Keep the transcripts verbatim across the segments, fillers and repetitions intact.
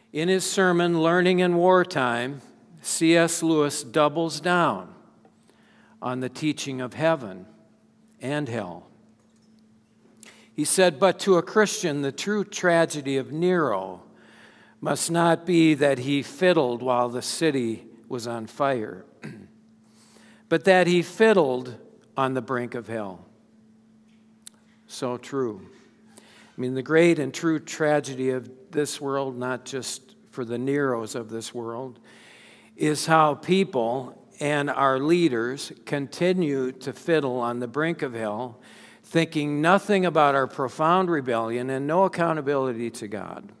In his sermon, Learning in Wartime, C S Lewis doubles down on the teaching of heaven and hell. He said, "But to a Christian, the true tragedy of Nero must not be that he fiddled while the city was on fire, but that he fiddled on the brink of hell." So true. I mean, the great and true tragedy of this world, not just for the Neros of this world, is how people and our leaders continue to fiddle on the brink of hell, thinking nothing about our profound rebellion and no accountability to God.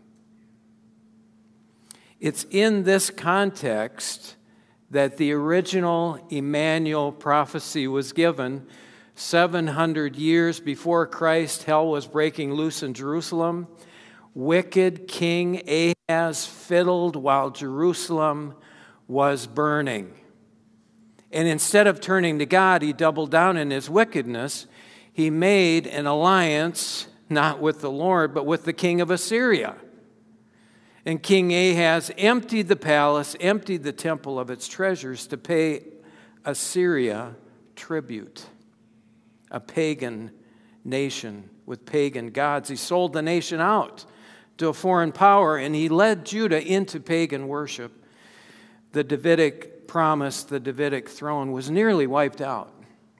It's in this context that the original Emmanuel prophecy was given. seven hundred years before Christ, hell was breaking loose in Jerusalem. Wicked King Ahaz fiddled while Jerusalem was burning. And instead of turning to God, he doubled down in his wickedness. He made an alliance, not with the Lord, but with the king of Assyria. And King Ahaz emptied the palace, emptied the temple of its treasures to pay Assyria tribute, a pagan nation with pagan gods. He sold the nation out to a foreign power, and he led Judah into pagan worship. The Davidic promise, the Davidic throne, was nearly wiped out.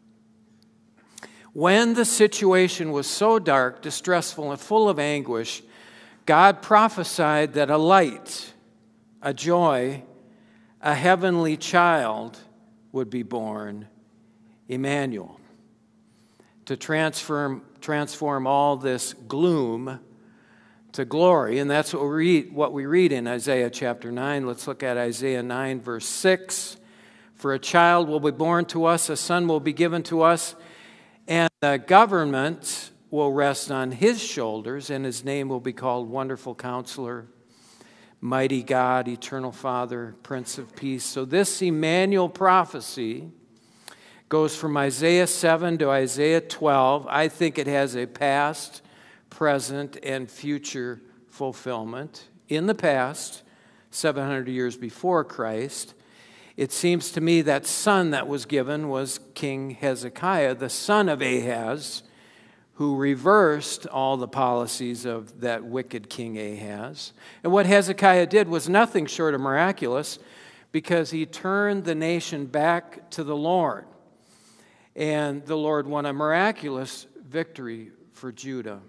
When the situation was so dark, distressful, and full of anguish, God prophesied that a light, a joy, a heavenly child would be born, Emmanuel, to transform, transform all this gloom to glory. And that's what we read, what we read in Isaiah chapter nine. Let's look at Isaiah nine, verse six. "For a child will be born to us, a son will be given to us, and the government will rest on his shoulders, and his name will be called Wonderful Counselor, Mighty God, Eternal Father, Prince of Peace." So this Emmanuel prophecy goes from Isaiah seven to Isaiah twelve. I think it has a past, present, and future fulfillment. In the past, seven hundred years before Christ, it seems to me that son that was given was King Hezekiah, the son of Ahaz, who reversed all the policies of that wicked King Ahaz. And what Hezekiah did was nothing short of miraculous, because he turned the nation back to the Lord. And the Lord won a miraculous victory for Judah.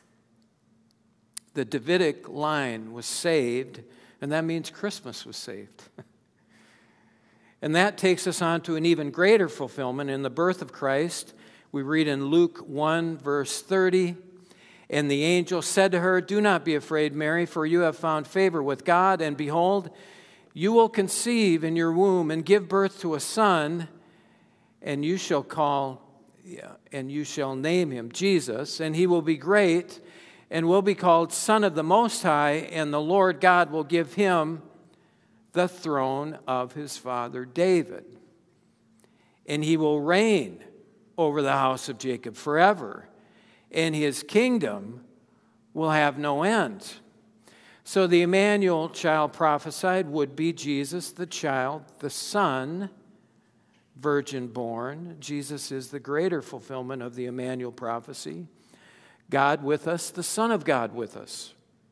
The Davidic line was saved, and that means Christmas was saved. And that takes us on to an even greater fulfillment in the birth of Christ. We read in Luke one, verse thirty, "And the angel said to her, 'Do not be afraid, Mary, for you have found favor with God, and behold, you will conceive in your womb and give birth to a son, and you shall call, yeah, and you shall name him Jesus, and he will be great, and will be called Son of the Most High, and the Lord God will give him the throne of his father David, and he will reign over the house of Jacob forever, and his kingdom will have no end.'" So the Emmanuel child prophesied would be Jesus, the child, the Son, virgin born. Jesus is the greater fulfillment of the Emmanuel prophecy. God with us, the Son of God with us.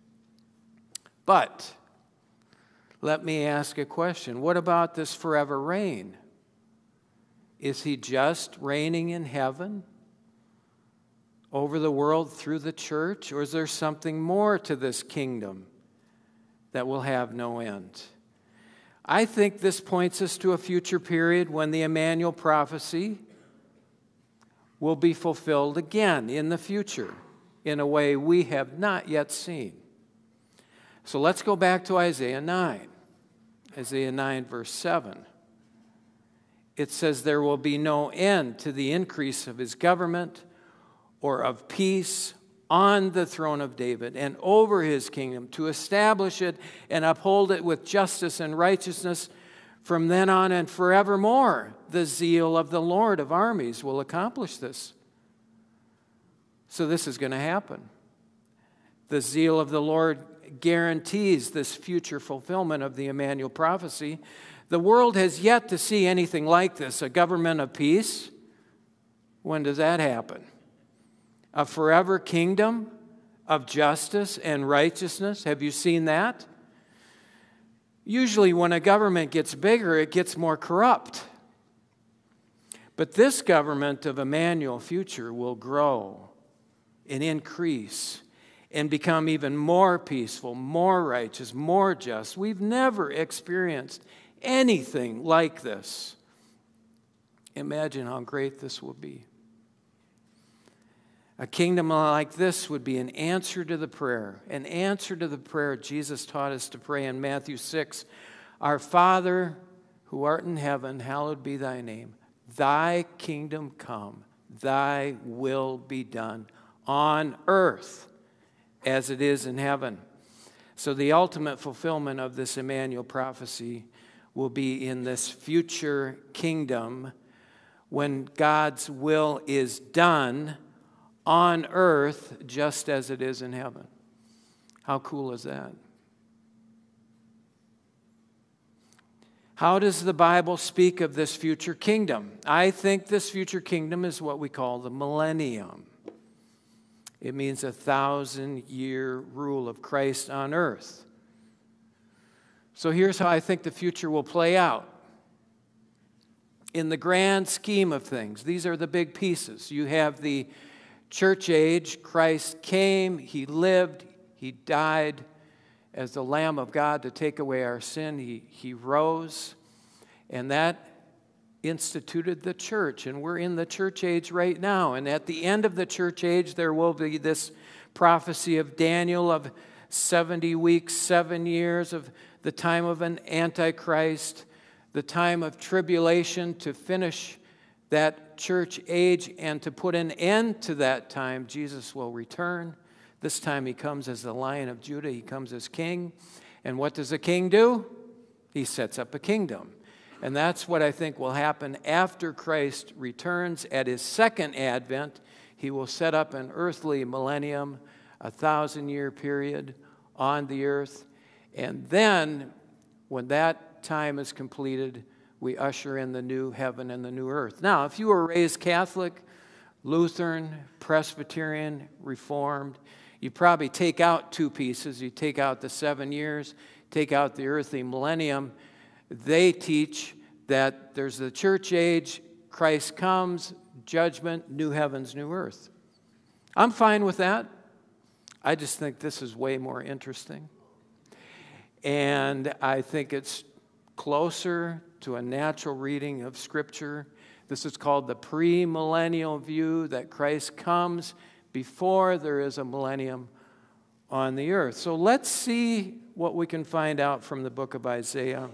But let me ask a question. What about this forever reign? Is he just reigning in heaven over the world through the church? Or is there something more to this kingdom that will have no end? I think this points us to a future period when the Emmanuel prophecy will be fulfilled again in the future in a way we have not yet seen. So let's go back to Isaiah nine. Isaiah nine, verse seven. It says, "There will be no end to the increase of his government or of peace on the throne of David and over his kingdom, to establish it and uphold it with justice and righteousness from then on and forevermore. The zeal of the Lord of armies will accomplish this." So this is going to happen. The zeal of the Lord guarantees this future fulfillment of the Emmanuel prophecy. The world has yet to see anything like this. A government of peace. When does that happen? A forever kingdom of justice and righteousness. Have you seen that? Usually when a government gets bigger, it gets more corrupt. But this government of Emmanuel future will grow and increase and become even more peaceful, more righteous, more just. We've never experienced anything like this. Imagine how great this will be. A kingdom like this would be an answer to the prayer, an answer to the prayer Jesus taught us to pray in Matthew six. Our Father who art in heaven, hallowed be thy name. Thy kingdom come, thy will be done on earth as it is in heaven. So the ultimate fulfillment of this Emmanuel prophecy will be in this future kingdom when God's will is done on earth just as it is in heaven. How cool is that? How does the Bible speak of this future kingdom? I think this future kingdom is what we call the millennium. It means a thousand-year rule of Christ on earth. So here's how I think the future will play out. In the grand scheme of things, these are the big pieces. You have the church age. Christ came, he lived, he died as the Lamb of God to take away our sin. He, he rose, and that instituted the church, and we're in the church age right now. And at the end of the church age, there will be this prophecy of Daniel of seventy weeks, seven years of the time of an Antichrist, the time of tribulation to finish that church age, and to put an end to that time, Jesus will return. This time he comes as the Lion of Judah. He comes as king. And what does a king do? He sets up a kingdom. And that's what I think will happen after Christ returns at his second advent. He will set up an earthly millennium, a thousand-year period on the earth. And then, when that time is completed, we usher in the new heaven and the new earth. Now, if you were raised Catholic, Lutheran, Presbyterian, Reformed, you probably take out two pieces. You take out the seven years, take out the earthly millennium. They teach that there's the church age, Christ comes, judgment, new heavens, new earth. I'm fine with that. I just think this is way more interesting. And I think it's closer to a natural reading of Scripture. This is called the premillennial view, that Christ comes before there is a millennium on the earth. So let's see what we can find out from the book of Isaiah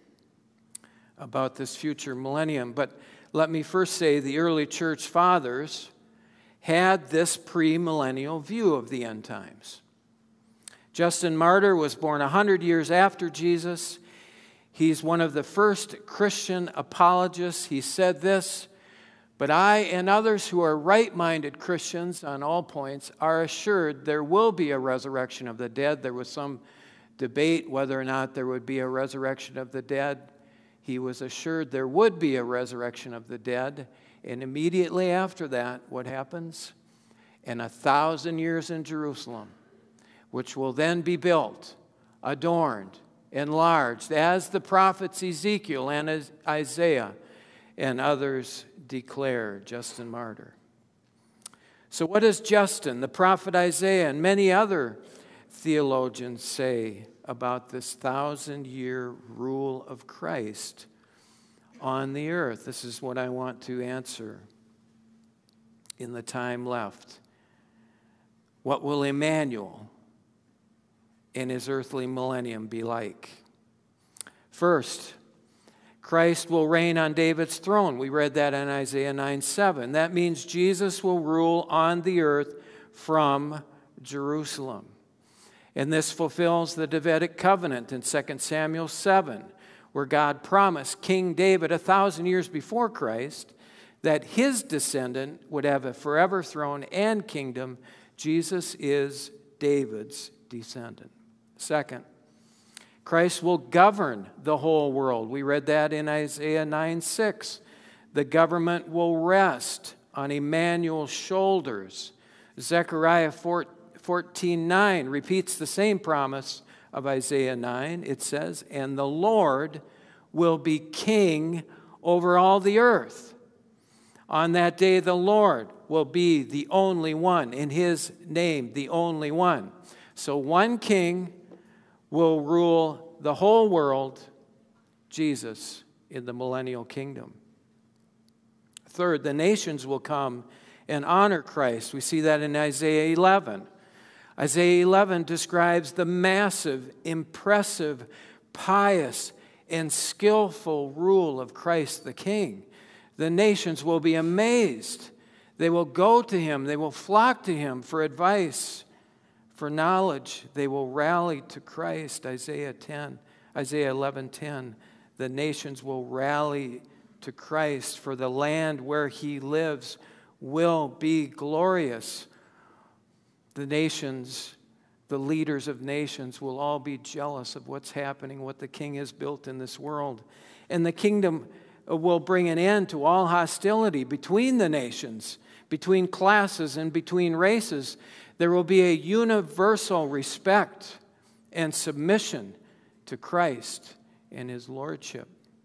about this future millennium. But let me first say the early church fathers had this premillennial view of the end times. Justin Martyr was born one hundred years after Jesus. He's one of the first Christian apologists. He said this, "But I and others who are right-minded Christians on all points are assured there will be a resurrection of the dead." There was some debate whether or not there would be a resurrection of the dead. He was assured there would be a resurrection of the dead. And immediately after that, what happens? And a thousand years in Jerusalem, which will then be built, adorned, enlarged, as the prophets Ezekiel and Isaiah and others declare, Justin Martyr. So what does Justin, the prophet Isaiah, and many other theologians say about this thousand-year rule of Christ on the earth? This is what I want to answer in the time left. What will Emmanuel in his earthly millennium be like? First, Christ will reign on David's throne. We read that in Isaiah nine seven. That means Jesus will rule on the earth from Jerusalem. And this fulfills the Davidic covenant in Second Samuel seven, where God promised King David a thousand years before Christ that his descendant would have a forever throne and kingdom. Jesus is David's descendant. Second, Christ will govern the whole world. We read that in Isaiah nine six. The government will rest on Emmanuel's shoulders. Zechariah fourteen nine repeats the same promise of Isaiah nine. It says, and the Lord will be king over all the earth. On that day, the Lord will be the only one, in his name, the only one. So one king will rule the whole world, Jesus, in the millennial kingdom. Third, the nations will come and honor Christ. We see that in Isaiah eleven. Isaiah eleven describes the massive, impressive, pious, and skillful rule of Christ the King. The nations will be amazed. They will go to him. They will flock to him for advice, for knowledge. They will rally to Christ. Isaiah ten, Isaiah eleven ten. The nations will rally to Christ, for the land where he lives will be glorious. The nations, the leaders of nations will all be jealous of what's happening, what the king has built in this world. And the kingdom will bring an end to all hostility between the nations, between classes, and between races. There will be a universal respect and submission to Christ and his lordship.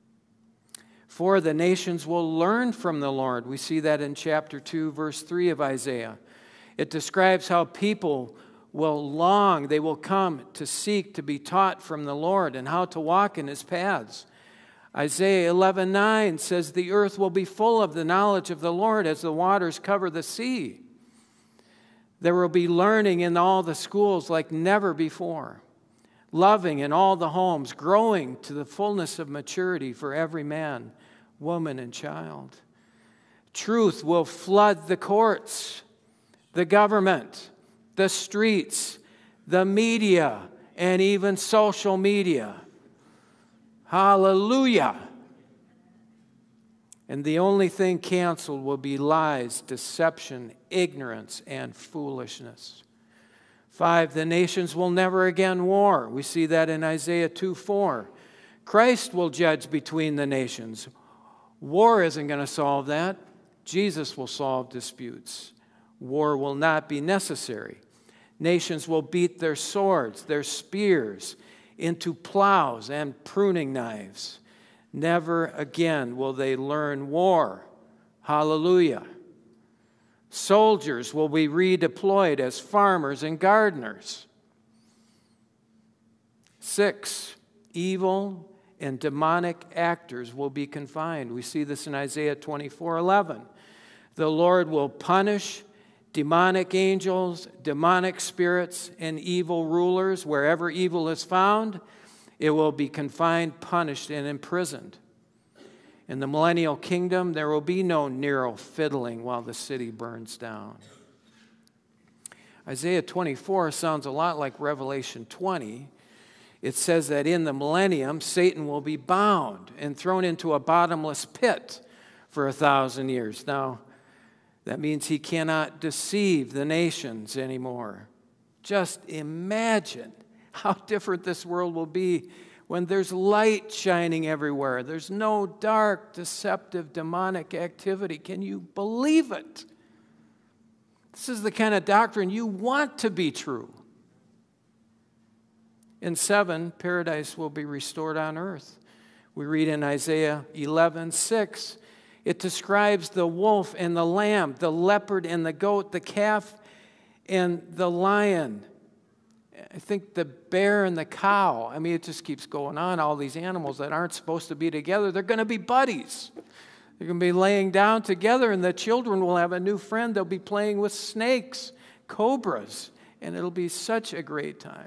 For the nations will learn from the Lord. We see that in chapter two, verse three of Isaiah. It describes how people will long, they will come to seek to be taught from the Lord and how to walk in his paths. Isaiah eleven nine says, the earth will be full of the knowledge of the Lord as the waters cover the sea. There will be learning in all the schools like never before. Loving in all the homes, growing to the fullness of maturity for every man, woman, and child. Truth will flood the courts, the government, the streets, the media, and even social media. Hallelujah. And the only thing canceled will be lies, deception, ignorance, and foolishness. Five, the nations will never again war. We see that in Isaiah two four. Christ will judge between the nations. War isn't going to solve that. Jesus will solve disputes. War will not be necessary. Nations will beat their swords, their spears, into plows and pruning knives. Never again will they learn war. Hallelujah. Soldiers will be redeployed as farmers and gardeners. Six, evil and demonic actors will be confined. We see this in Isaiah twenty-four eleven. The Lord will punish demonic angels, demonic spirits, and evil rulers. Wherever evil is found, it will be confined, punished, and imprisoned. In the millennial kingdom, there will be no Nero fiddling while the city burns down. Isaiah twenty-four sounds a lot like Revelation twenty. It says that in the millennium, Satan will be bound and thrown into a bottomless pit for a thousand years. Now, that means he cannot deceive the nations anymore. Just imagine how different this world will be when there's light shining everywhere. There's no dark, deceptive, demonic activity. Can you believe it? This is the kind of doctrine you want to be true. In seven, paradise will be restored on earth. We read in Isaiah eleven six, it describes the wolf and the lamb, the leopard and the goat, the calf and the lion. I think the bear and the cow. I mean, it just keeps going on. All these animals that aren't supposed to be together, they're going to be buddies. They're going to be laying down together, and the children will have a new friend. They'll be playing with snakes, cobras, and it'll be such a great time.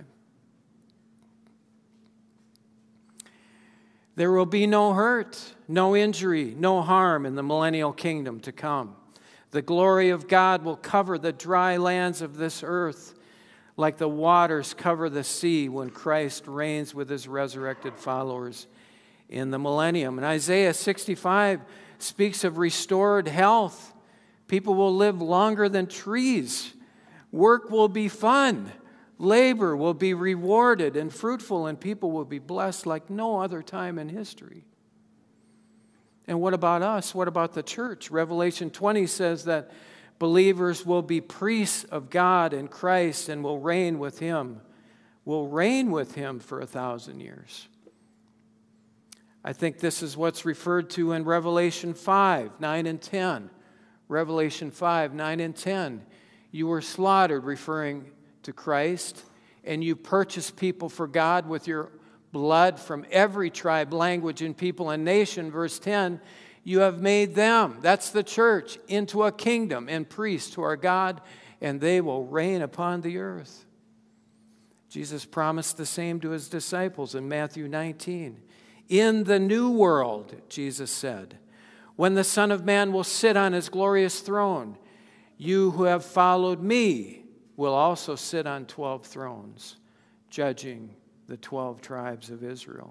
There will be no hurt, no injury, no harm in the millennial kingdom to come. The glory of God will cover the dry lands of this earth like the waters cover the sea when Christ reigns with his resurrected followers in the millennium. And Isaiah sixty-five speaks of restored health. People will live longer than trees. Work will be fun. Labor will be rewarded and fruitful, and people will be blessed like no other time in history. And what about us? What about the church? Revelation twenty says that believers will be priests of God and Christ and will reign with Him. Will reign with Him for a thousand years. I think this is what's referred to in Revelation five, nine and ten. Revelation five, nine and ten. You were slaughtered, referring to Christ, and you purchased people for God with your blood from every tribe, language, and people and nation. Verse ten, you have made them, that's the church, into a kingdom and priests to our God, and they will reign upon the earth. Jesus promised the same to His disciples in Matthew nineteen. In the new world, Jesus said, when the Son of Man will sit on His glorious throne, you who have followed me will also sit on twelve thrones, judging the twelve tribes of Israel.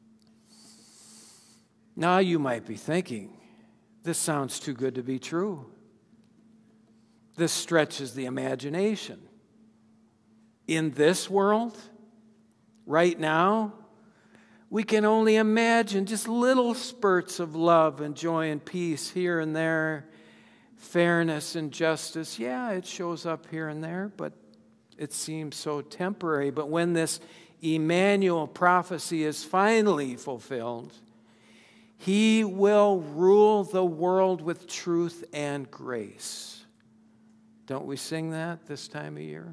Now you might be thinking, this sounds too good to be true. This stretches the imagination. In this world, right now, we can only imagine just little spurts of love and joy and peace here and there. Fairness and justice, yeah, it shows up here and there, but it seems so temporary. But when this Emmanuel prophecy is finally fulfilled, He will rule the world with truth and grace. Don't we sing that this time of year?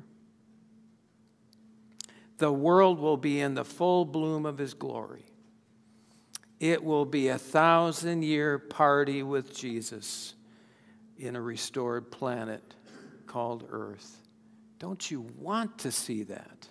The world will be in the full bloom of His glory. It will be a thousand-year party with Jesus in a restored planet called Earth. Don't you want to see that?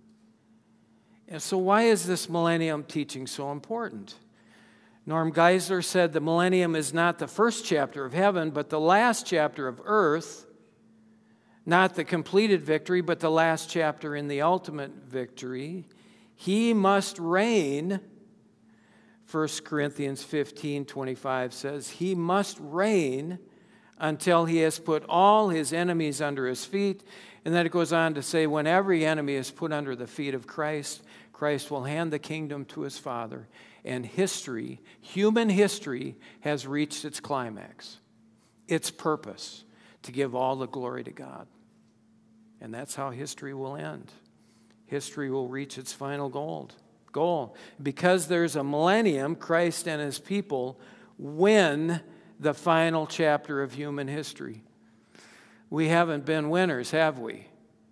And so why is this millennium teaching so important? Norm Geisler said the millennium is not the first chapter of heaven, but the last chapter of earth, not the completed victory, but the last chapter in the ultimate victory. He must reign. First Corinthians fifteen twenty-five says, He must reign until He has put all His enemies under His feet. And then it goes on to say, when every enemy is put under the feet of Christ, Christ will hand the kingdom to His Father. And history, human history, has reached its climax, its purpose, to give all the glory to God. And that's how history will end. History will reach its final goal. Goal. Because there's a millennium, Christ and His people win the final chapter of human history. We haven't been winners, have we?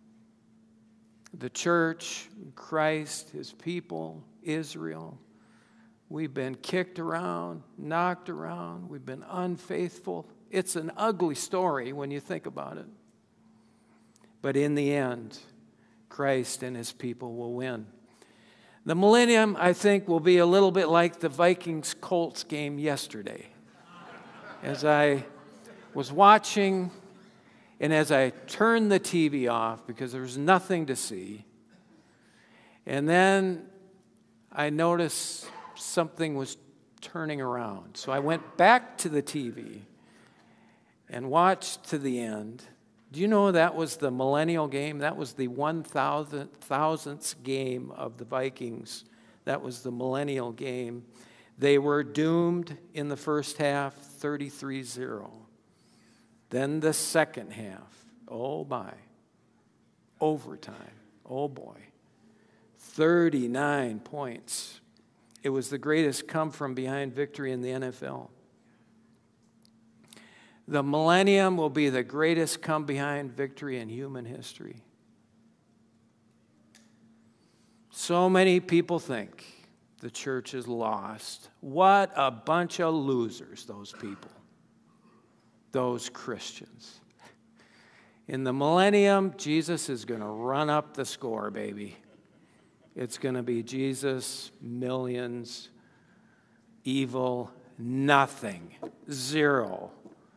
The church, Christ, His people, Israel. We've been kicked around, knocked around. We've been unfaithful. It's an ugly story when you think about it. But in the end, Christ and His people will win. The millennium, I think, will be a little bit like the Vikings-Colts game yesterday. As I was watching, and as I turned the T V off because there was nothing to see, and then I noticed something was turning around. So I went back to the T V and watched to the end. Do you know that was the millennial game? That was the one thousandth game of the Vikings. That was the millennial game. They were doomed in the first half, thirty-three zero. Then the second half, oh my, overtime, oh boy, thirty-nine points. It was the greatest come-from-behind victory in the N F L. The millennium will be the greatest come-behind victory in human history. So many people think the church is lost. What a bunch of losers, those people, those Christians. In the millennium, Jesus is going to run up the score, baby. It's going to be Jesus, millions, evil, nothing, zero.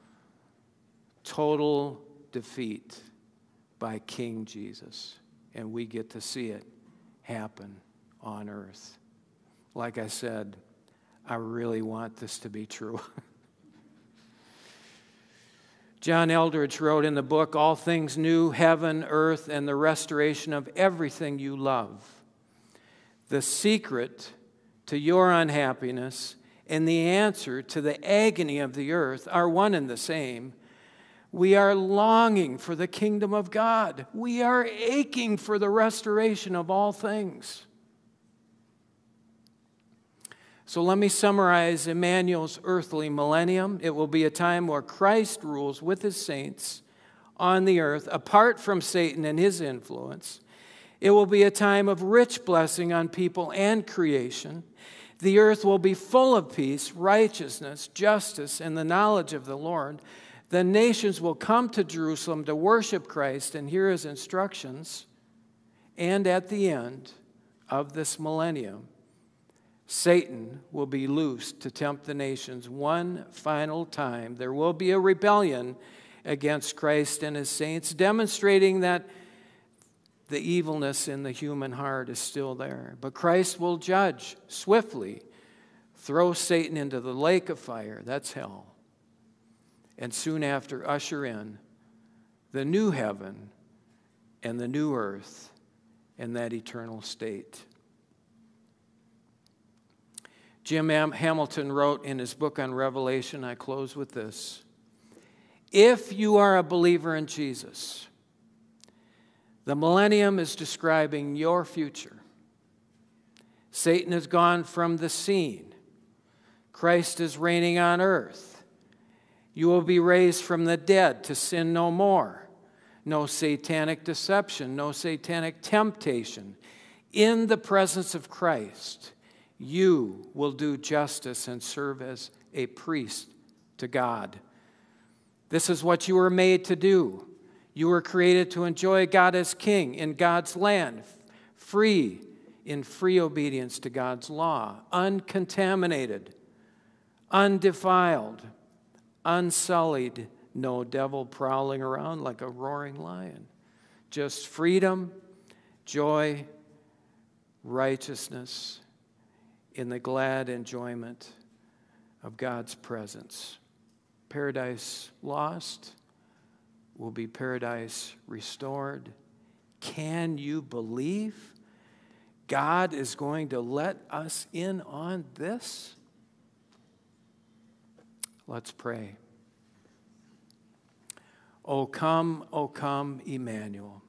Total defeat by King Jesus. And we get to see it happen on earth. Like I said, I really want this to be true. John Eldridge wrote in the book, All Things New, Heaven, Earth, and the Restoration of Everything You Love. The secret to your unhappiness and the answer to the agony of the earth are one and the same. We are longing for the kingdom of God. We are aching for the restoration of all things. So let me summarize Emmanuel's earthly millennium. It will be a time where Christ rules with his saints on the earth, apart from Satan and his influence. It will be a time of rich blessing on people and creation. The earth will be full of peace, righteousness, justice, and the knowledge of the Lord. The nations will come to Jerusalem to worship Christ and hear his instructions. And at the end of this millennium, Satan will be loosed to tempt the nations one final time. There will be a rebellion against Christ and his saints, demonstrating that the evilness in the human heart is still there. But Christ will judge swiftly, throw Satan into the lake of fire, that's hell, and soon after usher in the new heaven and the new earth and that eternal state. Jim Hamilton wrote in his book on Revelation, I close with this: if you are a believer in Jesus, the millennium is describing your future. Satan has gone from the scene. Christ is reigning on earth. You will be raised from the dead to sin no more. No satanic deception, no satanic temptation. In the presence of Christ, you will do justice and serve as a priest to God. This is what you were made to do. You were created to enjoy God as king in God's land, free in free obedience to God's law, uncontaminated, undefiled, unsullied, no devil prowling around like a roaring lion. Just freedom, joy, righteousness, in the glad enjoyment of God's presence. Paradise lost will be paradise restored. Can you believe God is going to let us in on this? Let's pray. O come, O come, Emmanuel,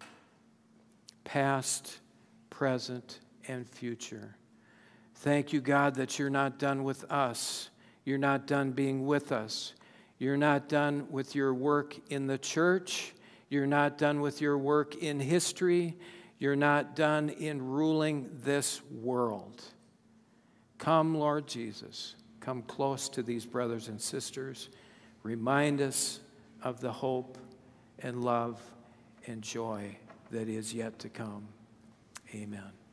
past, present, and future. Thank you, God, that you're not done with us. You're not done being with us. You're not done with your work in the church. You're not done with your work in history. You're not done in ruling this world. Come, Lord Jesus. Come close to these brothers and sisters. Remind us of the hope and love and joy that is yet to come. Amen.